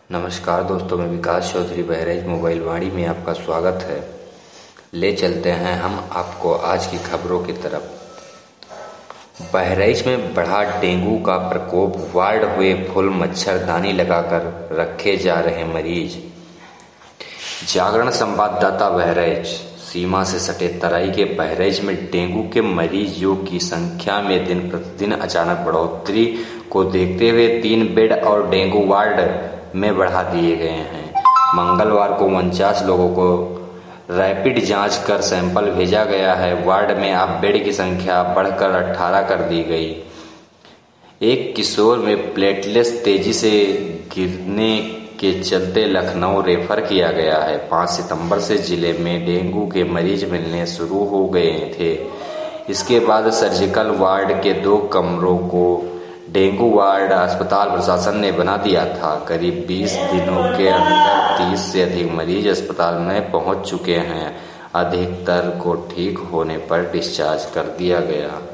नमस्कार दोस्तों, मैं विकास चौधरी बहराइच मोबाइल वाणी में आपका स्वागत है। ले चलते हैं हम आपको आज की खबरों की तरफ। बहराइच में बढ़ा डेंगू का प्रकोप, वार्ड हुए फुल, मच्छरदानी लगाकर रखे जा रहे मरीज। जागरण संवाददाता बहराइच। सीमा से सटे तराई के बहराइच में डेंगू के मरीजों की संख्या में दिन प्रतिदिन अचानक बढ़ोतरी को देखते हुए 3 बेड और डेंगू वार्ड में बढ़ा दिए गए हैं। मंगलवार को 49 लोगों को रैपिड जांच कर सैंपल भेजा गया है। वार्ड में अब बेड की संख्या बढ़कर 18 कर दी गई। एक किशोर में प्लेटलेट्स तेजी से गिरने के चलते लखनऊ रेफर किया गया है। 5 सितंबर से जिले में डेंगू के मरीज मिलने शुरू हो गए थे। इसके बाद सर्जिकल वार्ड के 2 कमरों को डेंगू वार्ड अस्पताल प्रशासन ने बना दिया था। करीब 20 दिनों के अंदर 30 से अधिक मरीज अस्पताल में पहुंच चुके हैं। अधिकतर को ठीक होने पर डिस्चार्ज कर दिया गया।